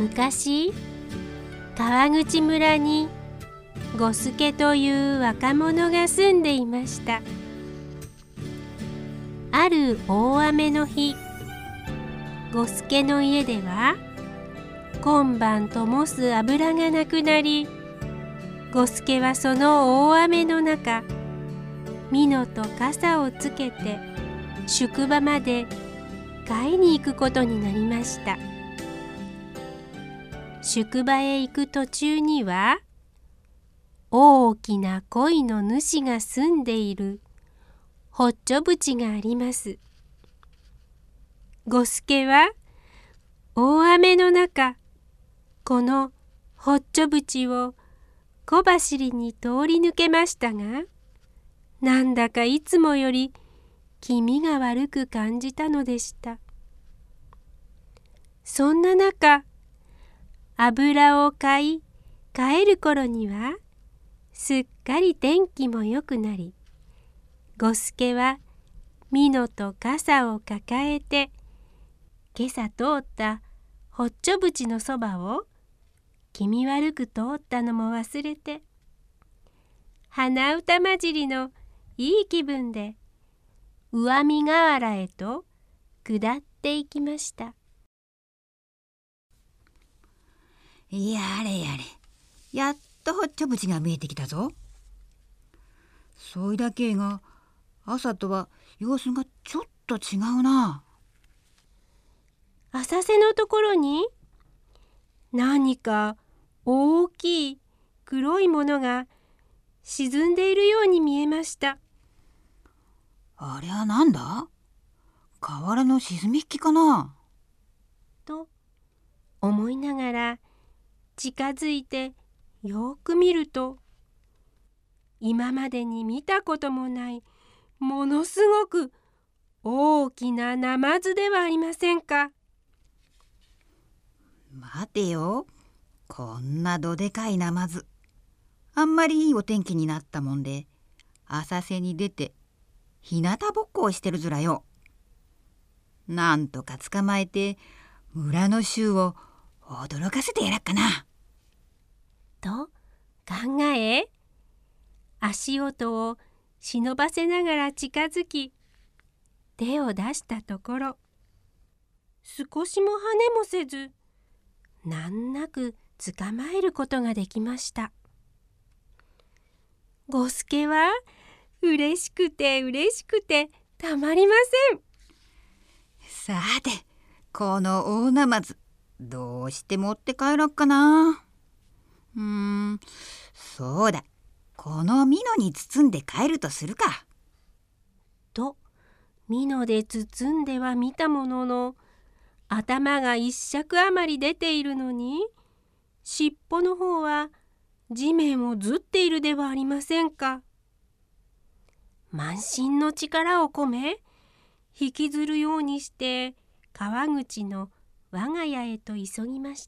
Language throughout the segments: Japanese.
昔、川口村に五助という若者が住んでいました。ある大雨の日、五助の家では今晩灯す油がなくなり、五助はその大雨の中、蓑と傘をつけて宿場まで買いに行くことになりました。宿場へ行く途中には、大きな鯉の主が住んでいるほっちょ淵があります。五助は大雨の中、このほっちょ淵を小走りに通り抜けましたが、なんだかいつもより気味が悪く感じたのでした。そんな中、油を買い帰る頃にはすっかり天気もよくなり、五助は蓑と傘を抱えて今朝通ったほっちょ淵のそばを気味悪く通ったのも忘れて、鼻歌混じりのいい気分で上見河原へと下っていきました。 やれやれ、やっとほっちょ淵が見えてきたぞ。そいだけが朝とは様子がちょっと違うな。 浅瀬のところに何か大きい黒いものが沈んでいるように見えました。 あれはなんだ？河原の沈み引きかな？ と思いながら近づいてよく見ると、今までに見たこともないものすごく大きなナマズではありませんか。 待てよ、こんなどでかいナマズ。あんまりいいお天気になったもんで、浅瀬に出て日向ぼっこをしてるずらよ。なんとか捕まえて村の衆を驚かせてやらっかな。 と考え、足音を忍ばせながら近づき、手を出したところ、少しも跳ねもせず、難なく捕まえることができました。五助は嬉しくて嬉しくてたまりません。 さて、この大ナマズ、どうして持って帰ろっかな。そうだ、この蓑に包んで帰るとするか。 と蓑で包んではみたものの、頭が一尺余り出ているのに、尻尾の方は地面をずっているではありませんか。満身の力を込め、引きずるようにして川口の我が家へと急ぎました。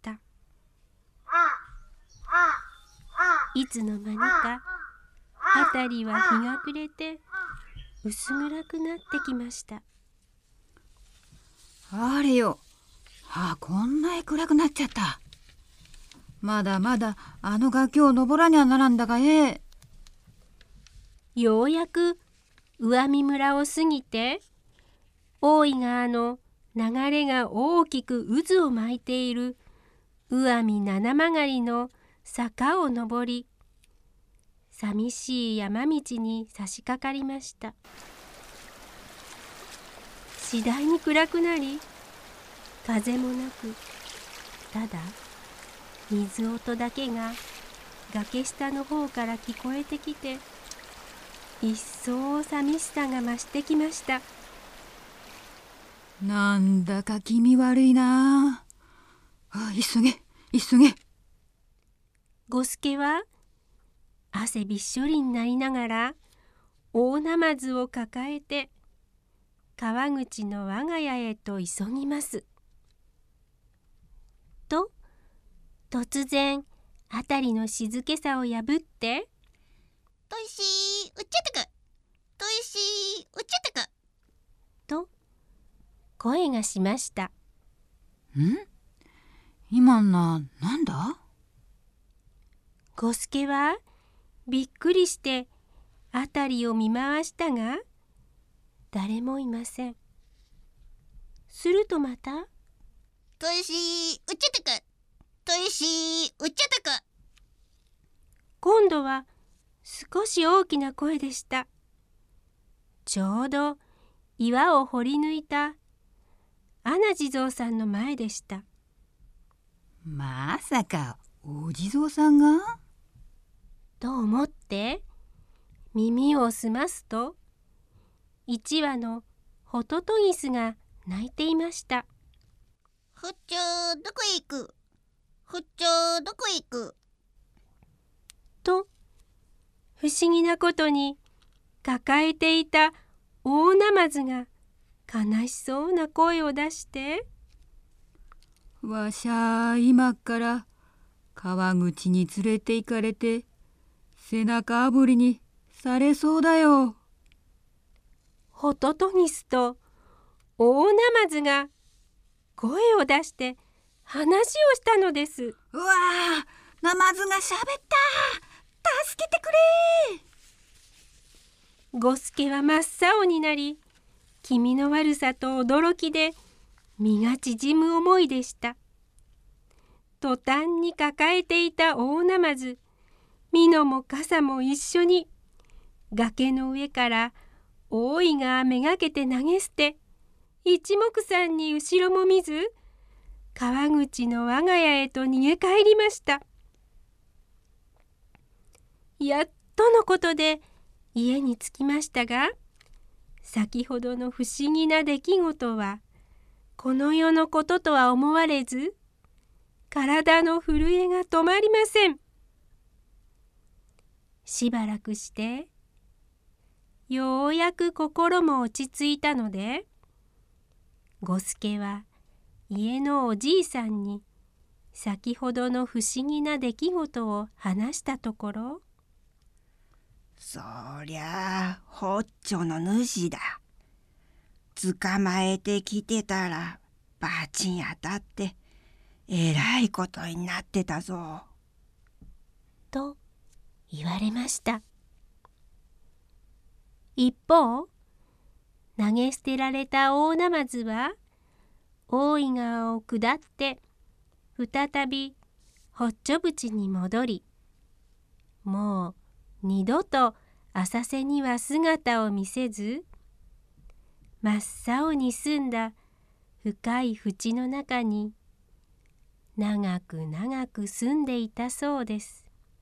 いつの間にか辺りは日が暮れて薄暗くなってきました。 あれよ、こんなに暗くなっちゃった。まだまだあの崖を登らにゃならんだがようやく上見村を過ぎて、大井川の流れが大きく渦を巻いている上見七曲の坂を登り、寂しい山道に差し掛かりました。次第に暗くなり、風もなく、ただ水音だけが崖下の方から聞こえてきて、一層寂しさが増してきました。 なんだか気味悪いな。急げ急げ。 五助は汗びっしょりになりながら大ナマズを抱えて川口の我が家へと急ぎます。と突然辺りの静けさを破って 「といしーうっちゃってくといしーうっちゃってく」 と声がしました。 今のなんだ？ 五助はびっくりしてあたりを見回したが、誰もいません。するとまた、 といしうっちゃったく、といしうっちゃったく。 今度は少し大きな声でした。ちょうど岩を掘り抜いた阿那地蔵さんの前でした。 まさかお地蔵さんが？ と思って耳を澄ますと、一羽のホトトギスが鳴いていました。 ふっちょどこへ行く？ふっちょどこへ行く？ と不思議なことに、抱えていた大ナマズが悲しそうな声を出して、 わしゃ今から川口に連れて行かれて背中あぶりにされそうだよ。 ホトトギスと大ナマズが声を出して話をしたのです。 うわあ、ナマズがしゃべった。助けてくれ。 五助は真っ青になり、気味の悪さと驚きで身が縮む思いでした。途端に抱えていた大ナマズ、ミノもカサも一緒に崖の上から大井がめがけて投げ捨て、一目散に後ろも見ず、川口の我が家へと逃げ帰りました。やっとのことで家に着きましたが、先ほどの不思議な出来事はこの世のこととは思われず、体の震えが止まりません。しばらくしてようやく心も落ち着いたので、五助は家のおじいさんに先ほどの不思議な出来事を話したところ、 そりゃあホッチョの主だ。捕まえてきてたらバチン当たってえらいことになってたぞ。 と言われました。一方、投げ捨てられた大ナマズは大井川を下って再びホッチョ淵に戻り、もう二度と浅瀬には姿を見せず、真っ青に澄んだ深い淵の中に長く長く住んでいたそうです。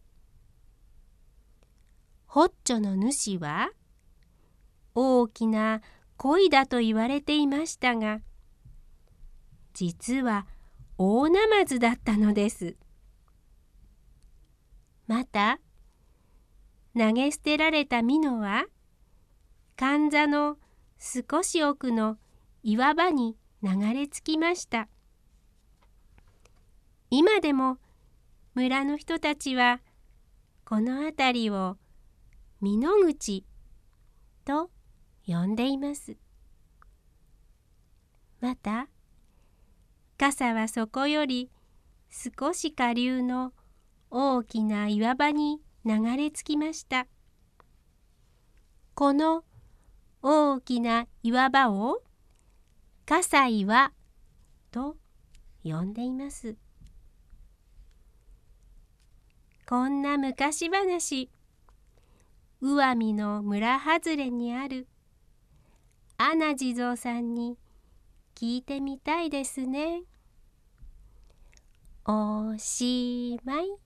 ホッチョの主は大きな鯉だと言われていましたが、実は大ナマズだったのです。また投げ捨てられたミノはか座の少し奥の岩場に流れ着きました。今でも村の人たちはこの辺りをミノ口と呼んでいます。また笠はそこより少し下流の大きな岩場に流れ着きました。この大きな岩場を笠岩と呼んでいます。こんな昔話、宇和見の村外れにある阿那地蔵さんに聞いてみたいですね。おしまい。